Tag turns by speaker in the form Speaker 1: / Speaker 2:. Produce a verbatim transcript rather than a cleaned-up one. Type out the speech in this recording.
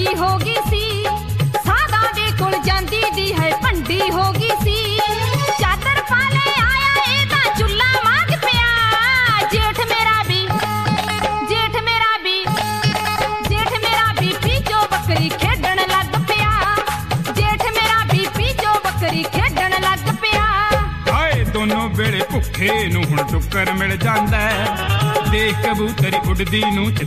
Speaker 1: ਭੰਡੀ ਹੋ ਗਈ ਸੀ, ਸਾਦਾ ਦੇ ਕੋਲ ਜਾਂਦੀ ਦੀ ਹੈ ਭੰਡੀ ਹੋ ਗਈ ਸੀ। ਚਾਦਰ ਪਾ ਲੈ ਆਇਆ ਇਹਦਾ ਚੁੱਲਾ ਮੰਗ ਪਿਆ, ਜੇਠ ਮੇਰਾ ਵੀ ਜੇਠ ਮੇਰਾ ਵੀ ਜੇਠ ਮੇਰਾ ਵੀ ਪੀਚੋ ਬੱਕਰੀ ਖੇਡਣ ਲੱਗ ਪਿਆ, ਜੇਠ ਮੇਰਾ ਵੀ ਪੀਚੋ ਬੱਕਰੀ ਖੇਡਣ ਲੱਗ ਪਿਆ।
Speaker 2: ਹਾਏ ਦੋਨੋਂ ਵੇਲੇ ਭੁੱਖੇ ਨੂੰ ਹੁਣ ਟੁੱਕਰ ਮਿਲ ਜਾਂਦਾ, ਦੇਖ ਕਬੂਤਰੀ ਉੱਡਦੀ ਨੂੰ